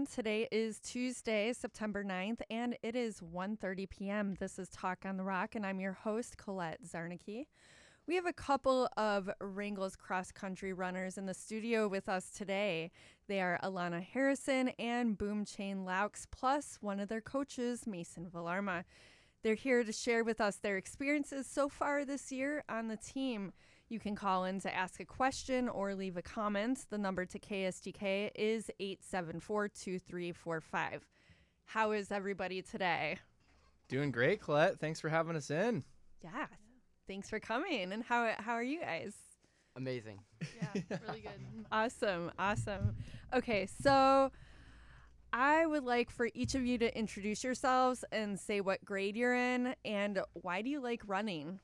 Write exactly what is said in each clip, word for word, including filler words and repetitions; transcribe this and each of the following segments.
everyone. Today is Tuesday, September ninth, and it is one thirty p.m. This is Talk on the Rock, and I'm your host, Colette Zarnicki. We have a couple of Wrangell's cross-country runners in the studio with us today. They are Alana Harrison and Boom Chain Laux, plus one of their coaches, Mason Villarma. They're here to share with us their experiences so far this year on the team. You can call in to ask a question or leave a comment. The number to K S D K is eight seven four, two three four five. How is everybody today? Doing great, Colette. Thanks for having us in. Yeah, thanks for coming. And how how are you guys? Amazing. Yeah, really good. Awesome, awesome. Okay, so I would like for each of you to introduce yourselves and say what grade you're in and why do you like running?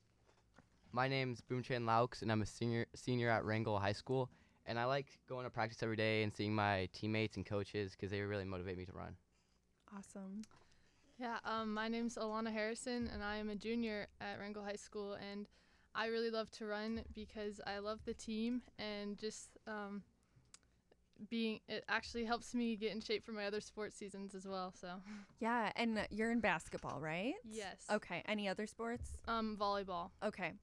My name's Boom Chain Laux, and I'm a senior senior at Wrangell High School. And I like going to practice every day and seeing my teammates and coaches because they really motivate me to run. Awesome. Yeah, um, my name's Alana Harrison, and I am a junior at Wrangell High School. And I really love to run because I love the team and just um, being. It actually helps me get in shape for my other sports seasons as well. So. Yeah, and you're in basketball, right? Yes. Okay. Any other sports? Um, volleyball. Okay.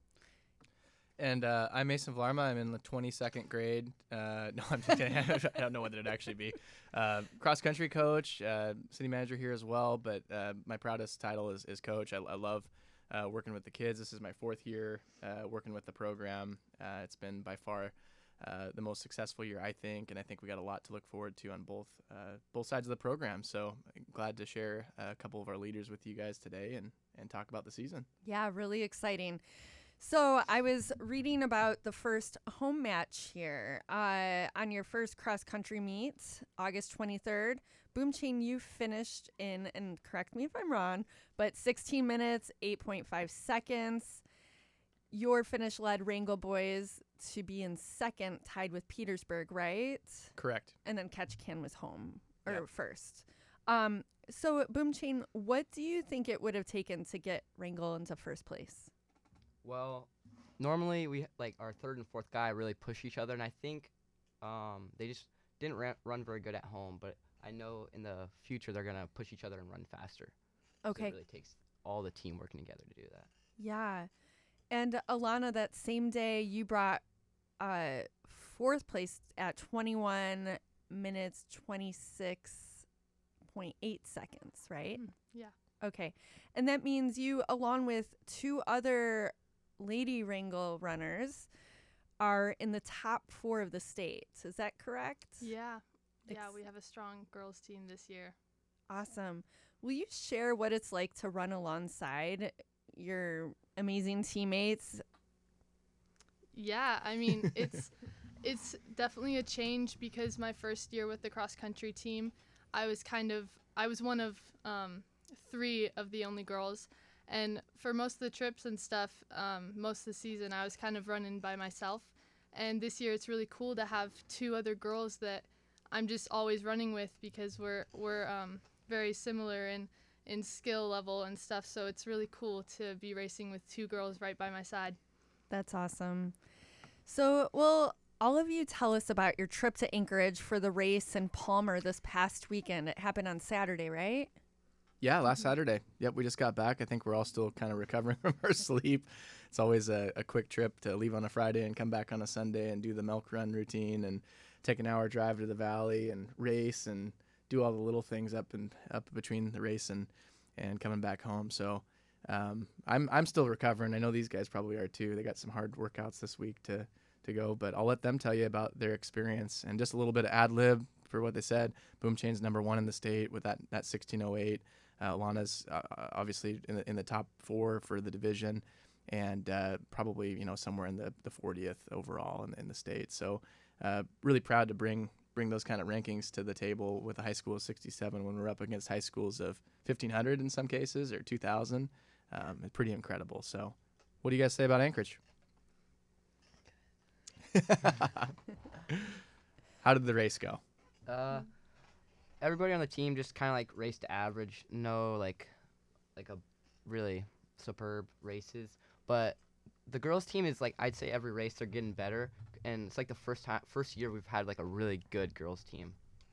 And uh, I'm Mason Villarma. I'm in the twenty-second grade. Uh, no, I'm just kidding. I don't know what it'd actually be. Uh, cross-country coach, uh, city manager here as well. But uh, my proudest title is, is coach. I, I love uh, working with the kids. This is my fourth year uh, working with the program. Uh, it's been by far uh, the most successful year, I think. And I think we got a lot to look forward to on both uh, both sides of the program. So I'm glad to share a couple of our leaders with you guys today and, and talk about the season. Yeah, really exciting. So I was reading about the first home match here. Uh, on your first cross-country meet, August twenty-third, Boom Chain, you finished in, and correct me if I'm wrong, but sixteen minutes, eight point five seconds. Your finish led Wrangell boys to be in second, tied with Petersburg, right? Correct. And then Ketchikan was home, or Yep. first. Um, so Boom Chain, what do you think it would have taken to get Wrangell into first place? Well, normally we like our third and fourth guy really push each other, and I think um, they just didn't ra- run very good at home. But I know in the future they're gonna push each other and run faster. Okay. So it really takes all the team working together to do that. Yeah. And Alana, that same day you brought uh, fourth place at twenty-one minutes, twenty-six point eight seconds, right? Mm, yeah. Okay. And that means you, along with two other Lady Wrangell runners, are in the top four of the state. Is that correct? Yeah. Yeah, Ex- we have a strong girls team this year. Awesome. Will you share what it's like to run alongside your amazing teammates? Yeah, I mean, it's it's definitely a change because my first year with the cross country team, I was kind of I was one of um, three of the only girls, and for most of the trips and stuff, um, most of the season, I was kind of running by myself. And this year, it's really cool to have two other girls that I'm just always running with because we're we're um, very similar in in skill level and stuff. So it's really cool to be racing with two girls right by my side. That's awesome. So, will all of you tell us about your trip to Anchorage for the race in Palmer this past weekend? It happened on Saturday, right? Yeah, last Saturday. Yep, we just got back. I think we're all still kind of recovering from our sleep. It's always a, a quick trip to leave on a Friday and come back on a Sunday and do the milk run routine and take an hour drive to the valley and race and do all the little things up and up between the race and, and coming back home. So um, I'm I'm still recovering. I know these guys probably are too. They got some hard workouts this week to to go, but I'll let them tell you about their experience and just a little bit of ad lib for what they said. Boom Chain's number one in the state with that that sixteen oh eight. Uh, Lana's uh, obviously in the, in the top four for the division, and uh, probably you know somewhere in the, the fortieth overall in, in the state. So uh, really proud to bring bring those kind of rankings to the table with a high school of sixty-seven when we're up against high schools of fifteen hundred in some cases or two thousand. Um, it's pretty incredible. So what do you guys say about Anchorage? How did the race go? Uh, everybody on the team just kind of like raced average. No like like a really superb races, but the girls team is like I'd say every race they're getting better, and it's like the first time first year we've had like a really good girls team.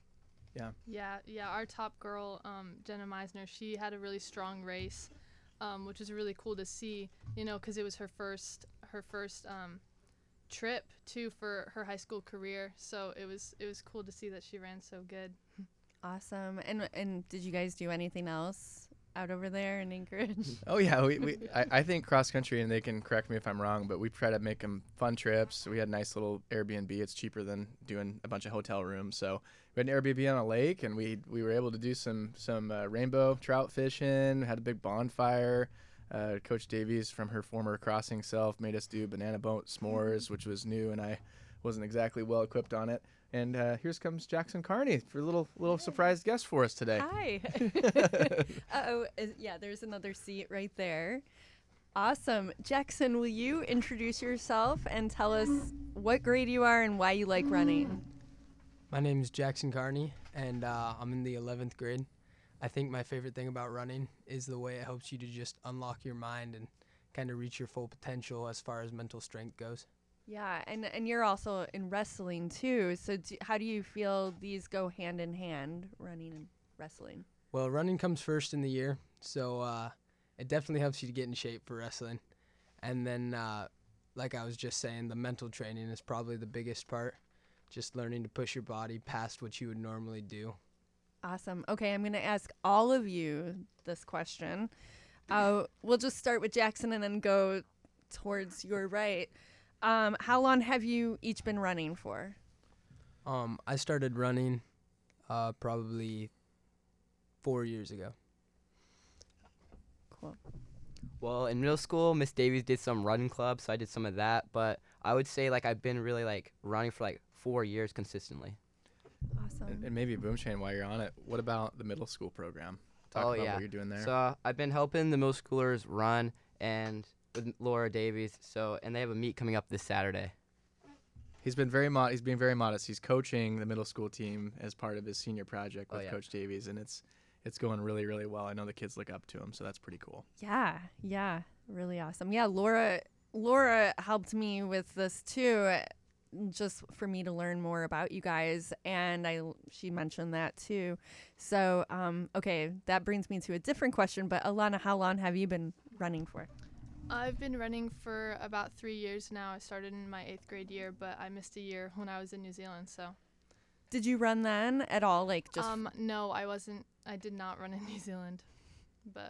Yeah. Yeah, yeah. Our top girl, um, Jenna Meisner, she had a really strong race, um, which was really cool to see. You know, because it was her first her first um, trip too for her high school career. So it was it was cool to see that she ran so good. Awesome. And and did you guys do anything else out over there in Anchorage? Oh yeah, we, we I, I think cross country, and they can correct me if I'm wrong, but we try to make them fun trips. We had a nice little Airbnb. It's cheaper than doing a bunch of hotel rooms. So we had an Airbnb on a lake, and we we were able to do some some uh, rainbow trout fishing. Had a big bonfire. Uh, Coach Davies, from her former crossing self, made us do banana boat s'mores, which was new, and I wasn't exactly well equipped on it. And uh, here comes Jackson Carney for a little little surprise guest for us today. Hi. Uh-oh. Is- Yeah, there's another seat right there. Awesome. Jackson, will you introduce yourself and tell us what grade you are and why you like running? My name is Jackson Carney, and uh, I'm in the eleventh grade. I think my favorite thing about running is the way it helps you to just unlock your mind and kind of reach your full potential as far as mental strength goes. Yeah, and, and you're also in wrestling too. So do, how do you feel these go hand in hand, running and wrestling? Well, running comes first in the year, so uh, it definitely helps you to get in shape for wrestling. And then, uh, like I was just saying, the mental training is probably the biggest part, just learning to push your body past what you would normally do. Awesome. Okay, I'm going to ask all of you this question. Uh, we'll just start with Jackson and then go towards your right. Um, how long have you each been running for? Um, I started running uh, probably four years ago. Cool. Well, in middle school, Miss Davies did some running club, so I did some of that. But I would say like I've been really like running for like four years consistently. Awesome. And, and maybe Boom Chain, while you're on it, what about the middle school program? Talk Oh, about yeah. what you're doing there. So uh, I've been helping the middle schoolers run and with Laura Davies. So and they have a meet coming up this Saturday. He's been very mod. He's being very modest. He's coaching the middle school team as part of his senior project Oh, with yeah. Coach Davies, and it's it's going really, really well. I know the kids look up to him, so that's pretty cool. Yeah, yeah, really awesome. Yeah, Laura Laura helped me with this too, uh, just for me to learn more about you guys, and I she mentioned that too. So, um, okay, that brings me to a different question. But Alana, how long have you been running for? I've been running for about three years now. I started in my eighth grade year, but I missed a year when I was in New Zealand. So, Did you run then at all? Like just um, no, I wasn't. I did not run in New Zealand, but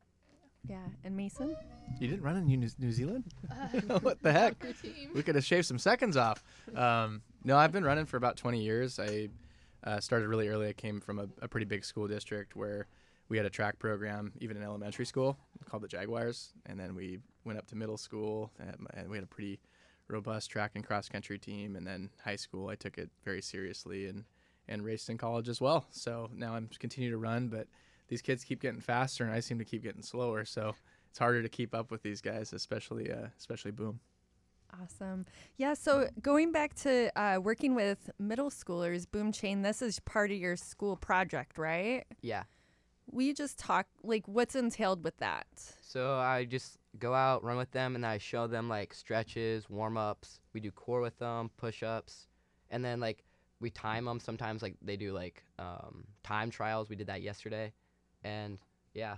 yeah. And Mason? You didn't run in New, New Zealand? uh, What the heck? soccer team. We could have shaved some seconds off. Um, no, I've been running for about twenty years. I uh, started really early. I came from a, a pretty big school district where we had a track program, even in elementary school, called the Jaguars. And then we went up to middle school, and, and we had a pretty robust track and cross country team. And then high school, I took it very seriously and, and raced in college as well. So now I'm continuing to run, but these kids keep getting faster, and I seem to keep getting slower. So it's harder to keep up with these guys, especially uh, especially Boom. Awesome. Yeah, so going back to uh, working with middle schoolers, Boom Chain, this is part of your school project, right? Yeah. Will you just talk, like, what's entailed with that? So I just go out, run with them, and then I show them like stretches, warm ups. We do core with them, push ups, and then like we time them. Sometimes like they do like um, time trials. We did that yesterday, and yeah.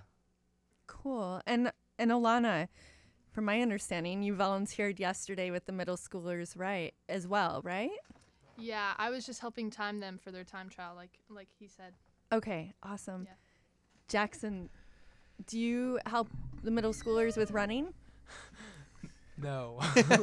Cool. And and Alana, from my understanding, you volunteered yesterday with the middle schoolers, right, as well, right? Yeah, I was just helping time them for their time trial, like like he said. Okay, awesome. Yeah. Jackson, do you help the middle schoolers with running? No.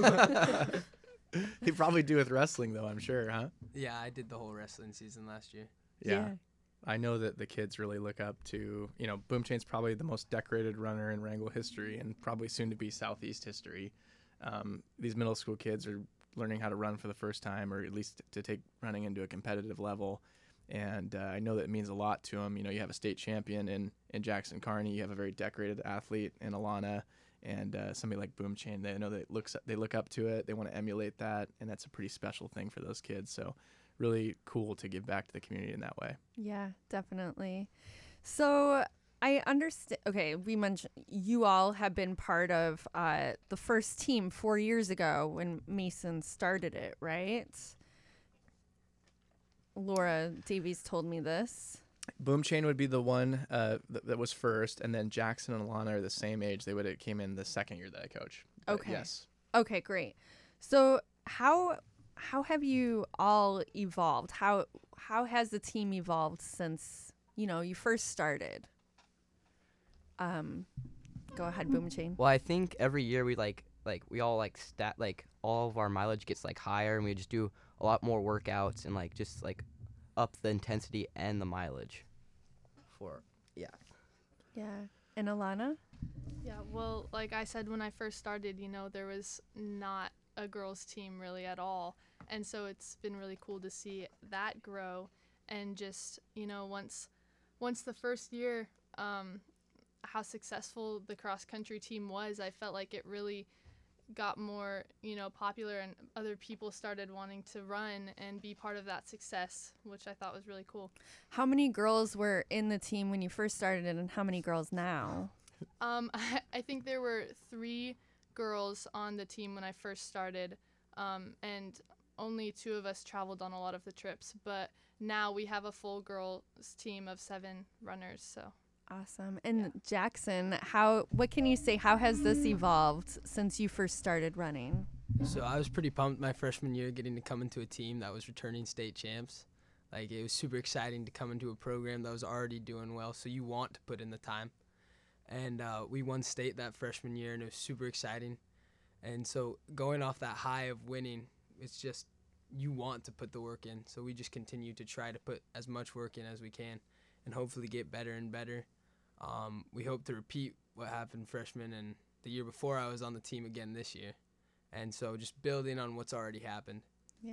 He'd probably do with wrestling, though, I'm sure, huh? Yeah, I did the whole wrestling season last year. Yeah. I know that the kids really look up to, you know, Boom Chain's probably the most decorated runner in Wrangell history and probably soon to be Southeast history. Um, these middle school kids are learning how to run for the first time, or at least to take running into a competitive level. And uh, I know that it means a lot to them. You know, you have a state champion in, in Jackson Carney. You have a very decorated athlete in Alana, and uh, somebody like Boom Chain. They know that looks they look up to it. They want to emulate that, and that's a pretty special thing for those kids. So really cool to give back to the community in that way. Yeah, definitely. So I understand. Okay, we mentioned you all have been part of uh, the first team four years ago when Mason started it, right? Laura Davies told me this. Boom Chain would be the one uh, that, that was first, and then Jackson and Alana are the same age. They would have came in the second year that I coach. But Okay. Yes. Okay, great. So how how have you all evolved? How how has the team evolved since, you know, you first started? Um, go ahead, Boom Chain. Well, I think every year we like like we all like stat like all of our mileage gets like higher, and we just do a lot more workouts and like just like up the intensity and the mileage. For yeah. Yeah. And Alana? Yeah, well, like I said when I first started, you know, there was not a girls' team really at all. And so it's been really cool to see that grow. And just, you know, once once the first year, um, how successful the cross-country team was, I felt like it really got more, you know, popular, and other people started wanting to run and be part of that success, which I thought was really cool. How many girls were in the team when you first started and how many girls now? Um, I, I think there were three girls on the team when I first started, um, and only two of us traveled on a lot of the trips. But now we have a full girls team of seven runners. So Awesome. And Jackson, how what can you say? How has this evolved since you first started running? So I was pretty pumped my freshman year getting to come into a team that was returning state champs. Like, it was super exciting to come into a program that was already doing well, so you want to put in the time. And uh, we won state that freshman year, and it was super exciting. And so going off that high of winning, it's just you want to put the work in. So we just continue to try to put as much work in as we can and hopefully get better and better. Um, we hope to repeat what happened freshman and the year before I was on the team again this year. And so just building on what's already happened. Yeah.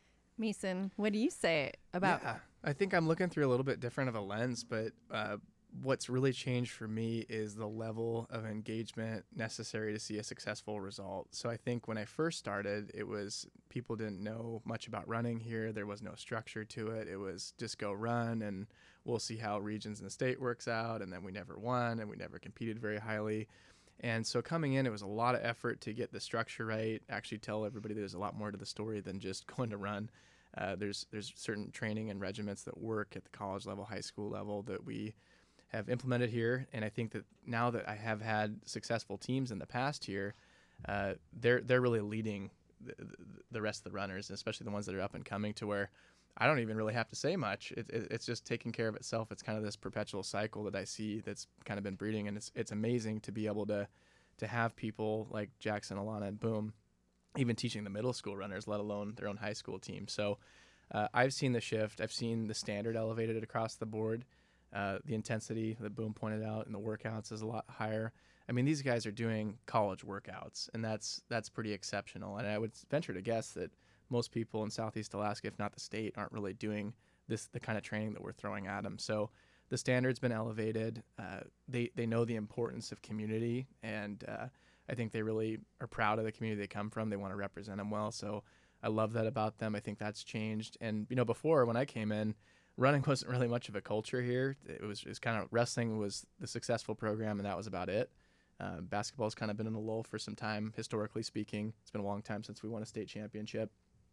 Mason, what do you say about Yeah, I think I'm looking through a little bit different of a lens, but uh, what's really changed for me is the level of engagement necessary to see a successful result. So I think when I first started, it was people didn't know much about running here. There was no structure to it. It was just go run and we'll see how regions and the state works out. And then we never won and we never competed very highly. And so coming in, it was a lot of effort to get the structure right, actually tell everybody there's a lot more to the story than just going to run. Uh, there's there's certain training and regiments that work at the college level, high school level that we have implemented here. And I think that now that I have had successful teams in the past here, uh, they're they're really leading the, the rest of the runners, especially the ones that are up and coming, to where I don't even really have to say much. It, it, it's just taking care of itself. It's kind of this perpetual cycle that I see that's kind of been breeding, and it's it's amazing to be able to to have people like Jackson, Alana, and Boom even teaching the middle school runners, let alone their own high school team. So uh, I've seen the shift. I've seen the standard elevated across the board. Uh, the intensity that Boom pointed out in the workouts is a lot higher. I mean, these guys are doing college workouts, and that's that's pretty exceptional. And I would venture to guess that most people in Southeast Alaska, if not the state, aren't really doing this the kind of training that we're throwing at them. So the standard's been elevated. Uh, they they know the importance of community, and uh, I think they really are proud of the community they come from. They want to represent them well. So I love that about them. I think that's changed. And you know, before when I came in, running wasn't really much of a culture here. It was just kind of wrestling was the successful program, and that was about it. Uh, basketball's kind of been in a lull for some time, historically speaking. It's been a long time since we won a state championship.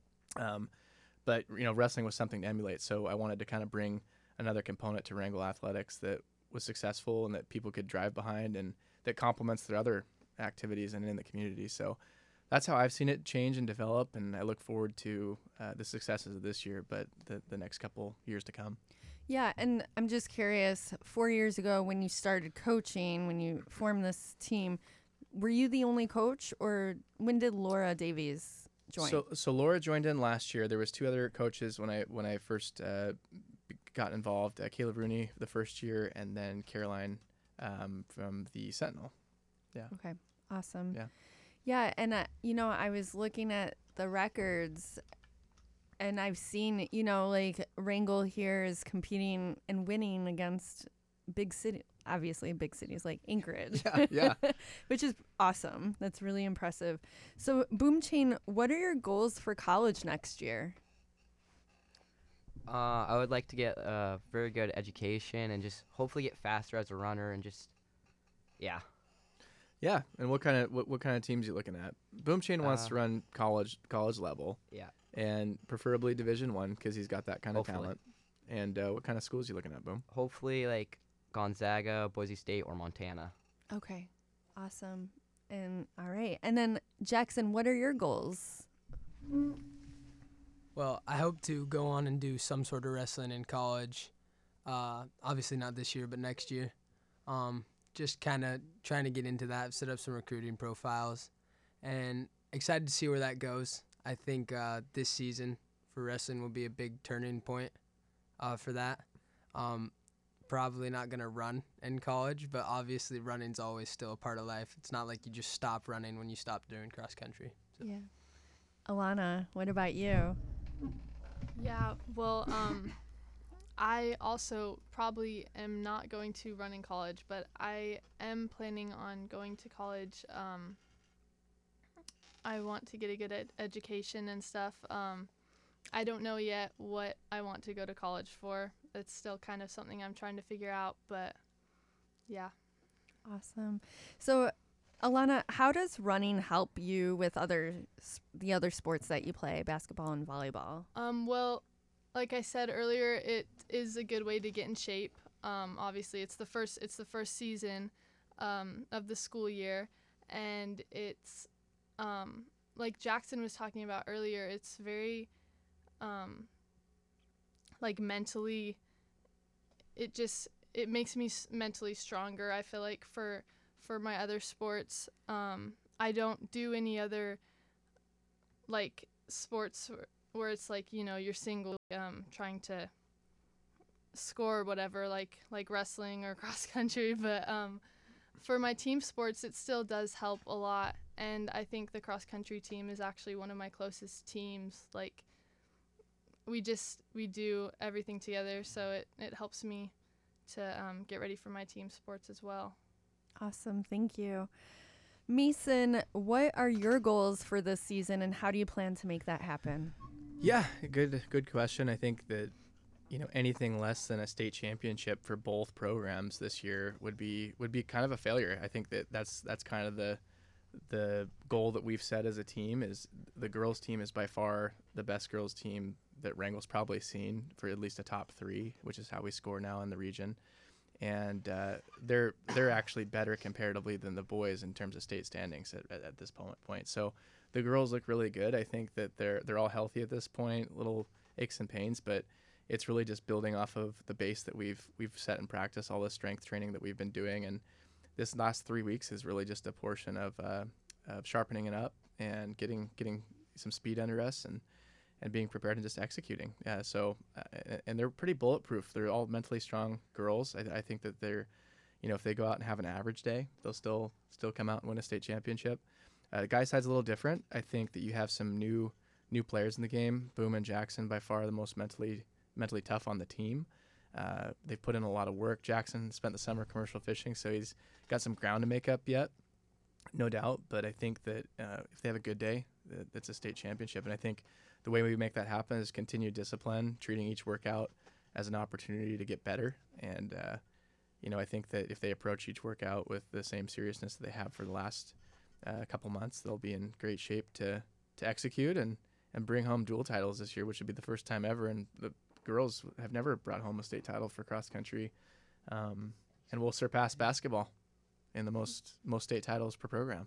Um, but, you know, wrestling was something to emulate. So I wanted to kind of bring another component to Wrangell Athletics that was successful and that people could drive behind and that complements their other activities and in the community. So that's how I've seen it change and develop, and I look forward to uh, the successes of this year, but the, the next couple years to come. Yeah, and I'm just curious, four years ago when you started coaching, when you formed this team, were you the only coach, or when did Laura Davies join? So, so Laura joined in last year. There was two other coaches when I when I first uh, got involved. Uh, Caleb Rooney the first year, and then Caroline um, from the Sentinel. Yeah. Okay, awesome. Yeah. Yeah, and, uh, you know, I was looking at the records, and I've seen, you know, like Wrangell here is competing and winning against big city, obviously big cities like Anchorage. Yeah, yeah. Which is awesome. That's really impressive. So, Boom Chain, what are your goals for college next year? Uh, I would like to get a very good education and just hopefully get faster as a runner and just, yeah. Yeah, and what kind of what, what kind of teams are you looking at? Boom Chain wants Uh, to run college college level. Yeah. and preferably Division One because he's got that kind of Hopefully. talent. And uh, what kind of schools you looking at, Boom? Hopefully, like Gonzaga, Boise State, or Montana. Okay. Awesome. And all right. And then Jackson, what are your goals? Well, I hope to go on and do some sort of wrestling in college. Uh, obviously not this year, but next year. Um, just kind of trying to get into that, set up some recruiting profiles, and excited to see where that goes. I think uh, this season for wrestling will be a big turning point uh, for that. Um, probably not going to run in college, but obviously running's always still a part of life. It's not like you just stop running when you stop doing cross country. So. Yeah. Alana, what about you? Yeah, well, um, I also probably am not going to run in college, but I am planning on going to college. Um, I want to get a good ed- education and stuff. Um, I don't know yet what I want to go to college for. It's still kind of something I'm trying to figure out, but yeah. Awesome. So, Alana, how does running help you with other s- the other sports that you play, basketball and volleyball? Um, well, like I said earlier, it is a good way to get in shape. Um, obviously, it's the first it's the first season um, of the school year, and it's um, like Jackson was talking about earlier. It's very um, like mentally. It just it makes me s- mentally stronger. I feel like for for my other sports, um, I don't do any other like sports where, where it's like, you know, you're single um, trying to score or whatever, like like wrestling or cross country. But um, for my team sports, it still does help a lot. And I think the cross country team is actually one of my closest teams. Like we just we do everything together, so it, it helps me to um, get ready for my team sports as well. Awesome. Thank you. Mason, what are your goals for this season and how do you plan to make that happen? Yeah, good good question. I think that you know anything less than a state championship for both programs this year would be would be kind of a failure. I think that that's that's kind of the the goal that we've set as a team. Is the girls team is by far the best girls team that Wrangell's probably seen for at least a top three, which is how we score now in the region. And uh, they're they're actually better comparatively than the boys in terms of state standings at, at, at this point. Point. So the girls look really good. I think that they're they're all healthy at this point. Little aches and pains, but it's really just building off of the base that we've we've set in practice, all the strength training that we've been doing, and this last three weeks is really just a portion of, uh, of sharpening it up and getting getting some speed under us and. and being prepared and just executing. Yeah, so, uh, and they're pretty bulletproof. They're all mentally strong girls. I, I think that they're, you know, if they go out and have an average day, they'll still still come out and win a state championship. Uh, the guys' side's a little different. I think that you have some new new players in the game. Boom and Jackson, by far the most mentally mentally tough on the team. Uh, they've put in a lot of work. Jackson spent the summer commercial fishing, so he's got some ground to make up yet, no doubt. But I think that uh, if they have a good day, that, that's a state championship. And I think the way we make that happen is continued discipline, treating each workout as an opportunity to get better. And, uh, you know, I think that if they approach each workout with the same seriousness that they have for the last uh, couple months, they'll be in great shape to, to execute and, and bring home dual titles this year, which would be the first time ever. And the girls have never brought home a state title for cross country. Um, and we'll surpass basketball in the most, most state titles per program.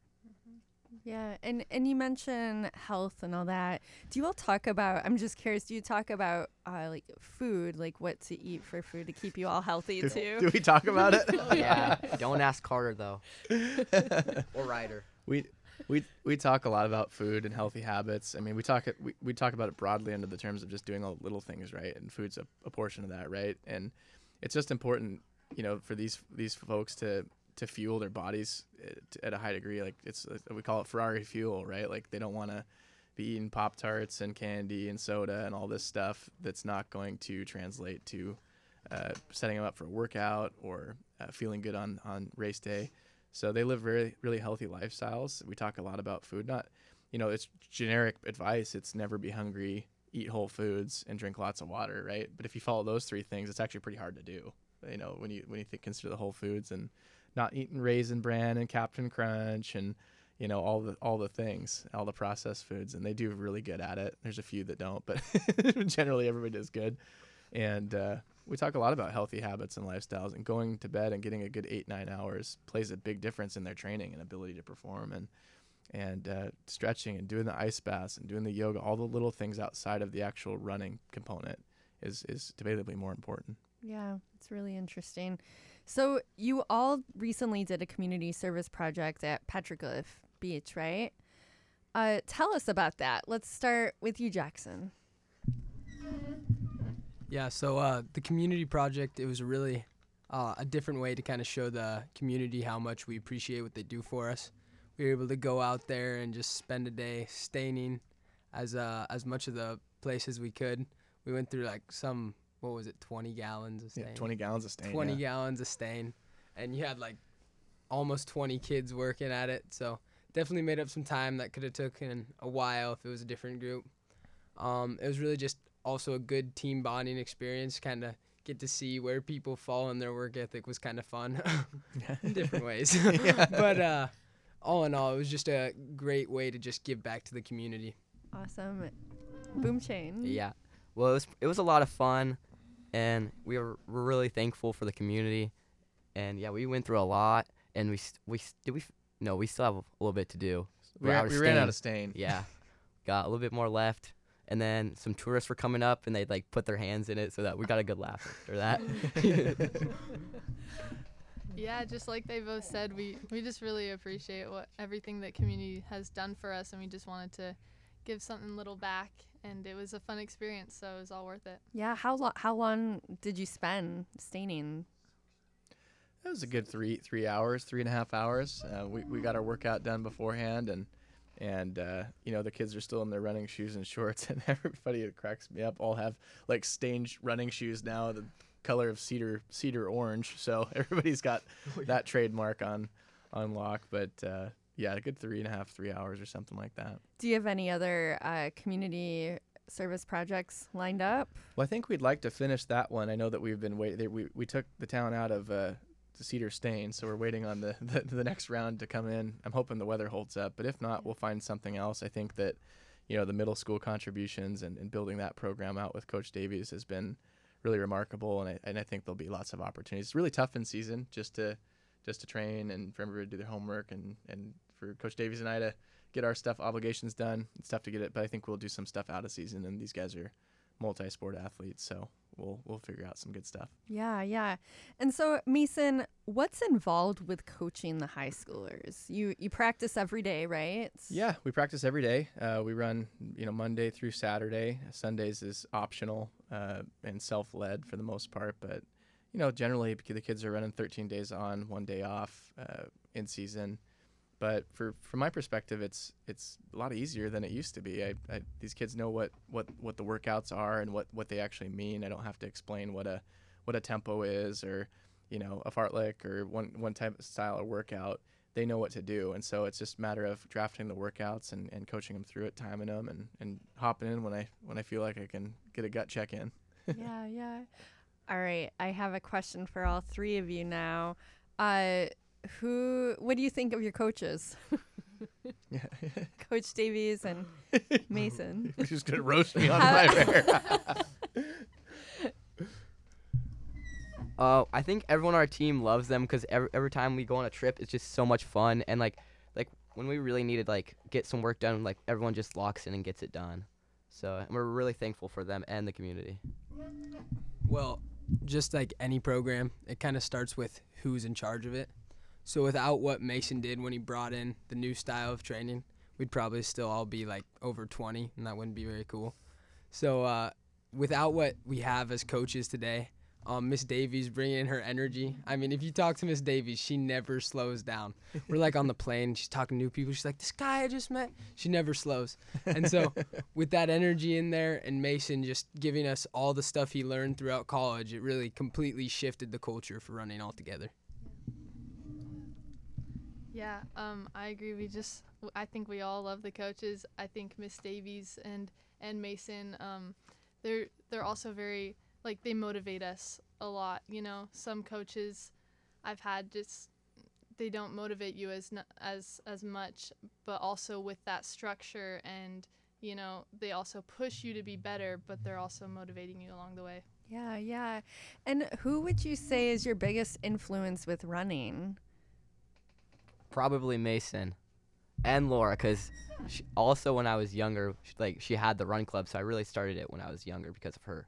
Yeah, and, and you mentioned health and all that. Do you all talk about, I'm just curious, do you talk about uh, like food, like what to eat for food to keep you all healthy Do, too? do we talk about it? Yeah. Don't ask Carter though. Or Ryder. We we we talk a lot about food and healthy habits. I mean, we talk it we, we talk about it broadly under the terms of just doing all the little things right, and food's a, a portion of that, right? And it's just important, you know, for these these folks to to fuel their bodies at a high degree. Like it's we call it Ferrari fuel, right? Like they don't want to be eating Pop-Tarts and candy and soda and all this stuff that's not going to translate to uh, setting them up for a workout or uh, feeling good on on race day. So they live very, really healthy lifestyles. We talk a lot about food. Not, you know, it's generic advice. It's never be hungry, eat whole foods, and drink lots of water, right? But if you follow those three things, it's actually pretty hard to do. You know, when you when you think, consider the whole foods and not eating Raisin Bran and Captain Crunch and, you know, all the all the things, all the processed foods, and they do really good at it. There's a few that don't, but generally everybody does good. And uh, we talk a lot about healthy habits and lifestyles, and going to bed and getting a good eight nine hours plays a big difference in their training and ability to perform. And and uh, stretching and doing the ice baths and doing the yoga, all the little things outside of the actual running component is is debatably more important. Yeah, it's really interesting. So you all recently did a community service project at Petroglyph Beach, right? Uh, tell us about that. Let's start with you, Jackson. Yeah, so uh, the community project, it was really uh, a different way to kind of show the community how much we appreciate what they do for us. We were able to go out there and just spend a day staining as uh, as much of the place as we could. We went through like some, what was it, twenty gallons of stain? Yeah, twenty gallons of stain. twenty yeah. gallons of stain. And you had like almost twenty kids working at it. So definitely made up some time that could have taken a while if it was a different group. Um, it was really just also a good team bonding experience, kind of get to see where people fall in their work ethic was kind of fun in different ways. Yeah. But uh, all in all, it was just a great way to just give back to the community. Awesome. Boom Chain. Yeah. Well, it was it was a lot of fun, and we were, were really thankful for the community. And yeah, we went through a lot, and we st- we st- did we f- no, we still have a little bit to do. We, We're ran, out of we ran stain. out of stain. Yeah, got a little bit more left, and then some tourists were coming up, and they'd like put their hands in it, so that we got a good laugh after that. Yeah, just like they both said, we, we just really appreciate what everything that community has done for us, and we just wanted to give something little back, and it was a fun experience, so it was all worth it. Yeah, how long how long did you spend staining? It was a good three three hours, three and a half hours. Uh, we we got our workout done beforehand, and and uh, you know, the kids are still in their running shoes and shorts, and everybody, it cracks me up, all have like stained running shoes now, the color of cedar cedar orange. So everybody's got that trademark on on lock. But uh, yeah, a good three and a half, three hours or something like that. Do you have any other uh, community service projects lined up? Well, I think we'd like to finish that one. I know that we've been waiting. We we took the town out of uh, the Cedar Stain, so we're waiting on the, the the next round to come in. I'm hoping the weather holds up, but if not, we'll find something else. I think that, you know, the middle school contributions and, and building that program out with Coach Davies has been really remarkable, and I and I think there'll be lots of opportunities. It's really tough in season just to just to train and for everybody to do their homework, and and for Coach Davies and I to get our stuff obligations done. It's tough to get it, but I think we'll do some stuff out of season, and these guys are multi-sport athletes, so we'll we'll figure out some good stuff. Yeah, yeah. And so, Mason, what's involved with coaching the high schoolers? You you practice every day, right? Yeah, we practice every day. Uh, we run, you know, Monday through Saturday. Sundays is optional uh, and self-led for the most part, but you know, generally because the kids are running thirteen days on, one day off uh, in season. But for from my perspective, it's it's a lot easier than it used to be. I, I, these kids know what, what, what the workouts are and what, what they actually mean. I don't have to explain what a what a tempo is, or you know, a fartlek or one one type of style of workout. They know what to do, and so it's just a matter of drafting the workouts and, and coaching them through it, timing them, and, and hopping in when I when I feel like I can get a gut check in. Yeah, yeah. All right, I have a question for all three of you now. Uh, who? What do you think of your coaches? Yeah. Coach Davies and Mason. You're just gonna roast me on my hair. Uh, I think everyone on our team loves them because every, every time we go on a trip, it's just so much fun. And like, like when we really needed like get some work done, like everyone just locks in and gets it done. So and we're really thankful for them and the community. Well, just like any program, it kind of starts with who's in charge of it. So without what Mason did when he brought in the new style of training, we'd probably still all be like over twenty, and that wouldn't be very cool. So uh, without what we have as coaches today, um, Miss Davies bringing in her energy. I mean, if you talk to Miss Davies, she never slows down. We're like on the plane, she's talking to new people. She's like, this guy I just met. She never slows. And so with that energy in there and Mason just giving us all the stuff he learned throughout college, it really completely shifted the culture for running altogether. Yeah, um, I agree. We just, w- I think we all love the coaches. I think Miss Davies and and Mason, um, they're they're also very like they motivate us a lot. You know, some coaches I've had just they don't motivate you as n- as as much, but also with that structure, and you know they also push you to be better, but they're also motivating you along the way. Yeah, yeah. And who would you say is your biggest influence with running? Probably Mason and Laura, because also when I was younger, sh- like she had the run club, so I really started it when I was younger because of her.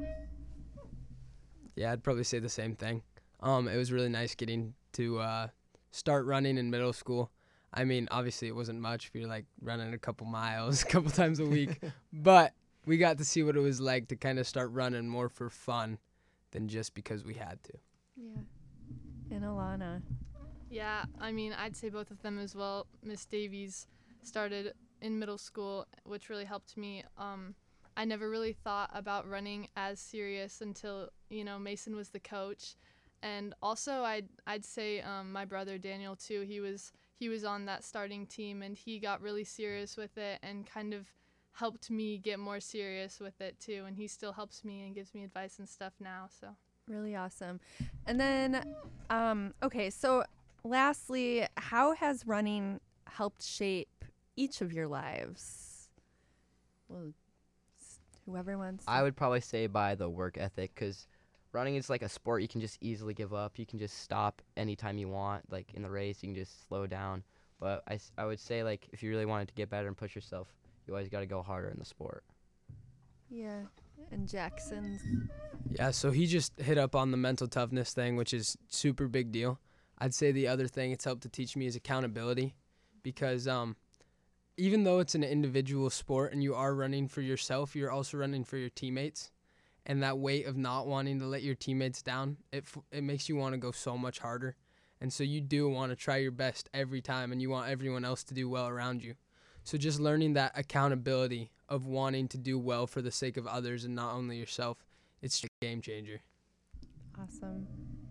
Yeah, I'd probably say the same thing. Um, it was really nice getting to uh, start running in middle school. I mean, obviously it wasn't much. We were like running a couple miles a couple times a week, but we got to see what it was like to kind of start running more for fun than just because we had to. Yeah. And Alana. Yeah, I mean, I'd say both of them as well. Miss Davies started in middle school, which really helped me. Um, I never really thought about running as serious until, you know, Mason was the coach. And also I'd I'd say um, my brother Daniel too. He was he was on that starting team, and he got really serious with it and kind of helped me get more serious with it too. And he still helps me and gives me advice and stuff now. So Really awesome. And then, um, okay, so lastly, how has running helped shape each of your lives? Well, s- whoever wants. I would probably say by the work ethic, because running is like a sport you can just easily give up. You can just stop anytime you want. Like in the race, you can just slow down. But I, s- I would say, like, if you really wanted to get better and push yourself, you always got to go harder in the sport. Yeah. And Jackson's. Yeah, so he just hit up on the mental toughness thing, which is super big deal. I'd say the other thing it's helped to teach me is accountability, because um, even though it's an individual sport and you are running for yourself, you're also running for your teammates. And that weight of not wanting to let your teammates down, it f- it makes you want to go so much harder. And so you do want to try your best every time, and you want everyone else to do well around you. So just learning that accountability of wanting to do well for the sake of others and not only yourself, it's a game changer. Awesome.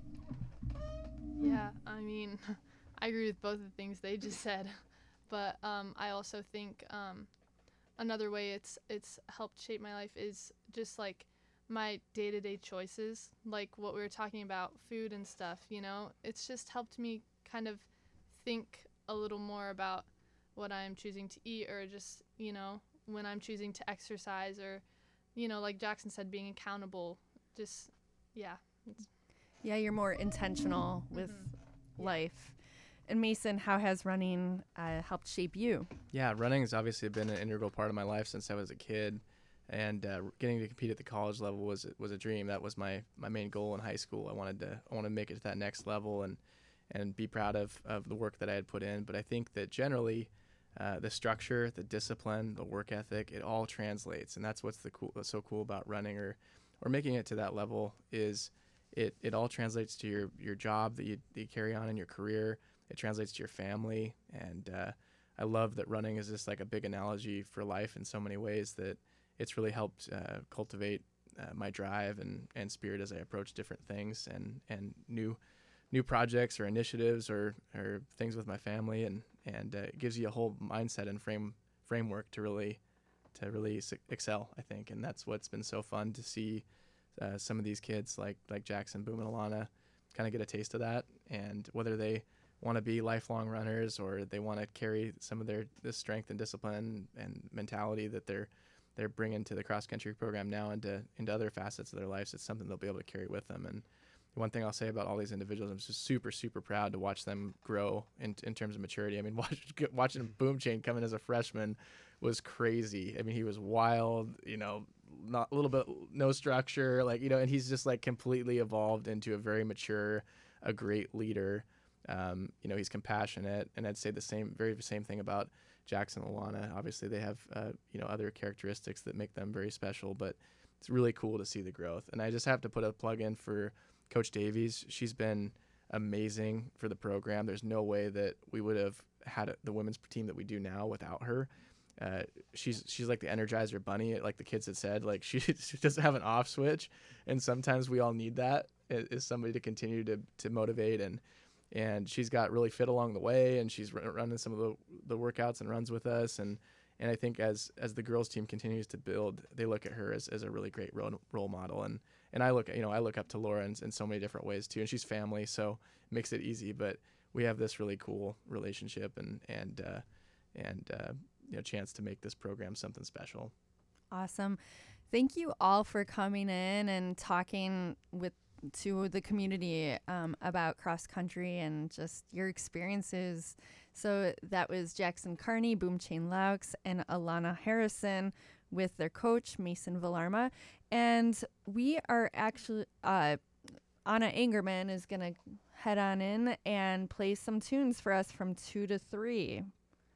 yeah, I mean, I agree with both of the things they just said, but um, I also think um, another way it's it's helped shape my life is just like my day-to-day choices, like what we were talking about, food and stuff. You know, it's just helped me kind of think a little more about what I'm choosing to eat, or just, you know, when I'm choosing to exercise, or, you know, like Jackson said, being accountable. Just, yeah. It's, Yeah, you're more intentional with Mhm. Yeah. life. And Mason, how has running uh, helped shape you? Yeah, running has obviously been an integral part of my life since I was a kid, and uh, getting to compete at the college level was was a dream. That was my, my main goal in high school. I wanted to I wanted to make it to that next level and and be proud of, of the work that I had put in. But I think that generally, uh, the structure, the discipline, the work ethic, it all translates, and that's what's the cool what's so cool about running or or making it to that level is it it all translates to your your job that you, that you carry on in your career. It translates to your family, and uh, I love that running is just like a big analogy for life in so many ways that it's really helped uh, cultivate uh, my drive and, and spirit as I approach different things and, and new new projects or initiatives or, or things with my family, and and uh, it gives you a whole mindset and frame framework to really to really su- excel, I think, and that's what's been so fun to see uh, some of these kids like like Jackson, Boom, and Alana kind of get a taste of that, and whether they want to be lifelong runners or they want to carry some of their this strength and discipline and mentality that they're they're bringing to the cross country program now into into other facets of their lives. It's something they'll be able to carry with them. And one thing I'll say about all these individuals, I'm just super super proud to watch them grow in in terms of maturity. I mean, watch, watching Boom Chain come in as a freshman was crazy. I mean, he was wild, you know, not a little bit no structure, like, you know, and he's just like completely evolved into a very mature, a great leader. Um, you know, he's compassionate, and I'd say the same, very same thing about Jackson and Alana. Obviously, they have, uh, you know, other characteristics that make them very special, but it's really cool to see the growth. And I just have to put a plug in for Coach Davies. She's been amazing for the program. There's no way that we would have had the women's team that we do now without her. Uh, she's she's like the Energizer Bunny, like the kids had said. Like she, she doesn't have an off switch, and sometimes we all need that is somebody to continue to to motivate and. And she's got really fit along the way, and she's run, running some of the, the workouts and runs with us. And, and I think as as the girls team continues to build, they look at her as, as a really great role, role model. And, and I look you know I look up to Laura in, in so many different ways too. And she's family, so it makes it easy. But we have this really cool relationship and and uh, and uh, you know, chance to make this program something special. Awesome. Thank you all for coming in and talking with to the community um, about cross country and just your experiences. So that was Jackson Carney, Boom Chain Laux, and Alana Harrison with their coach, Mason Villarma. And we are actually, uh, Anna Angerman is going to head on in and play some tunes for us from two to three.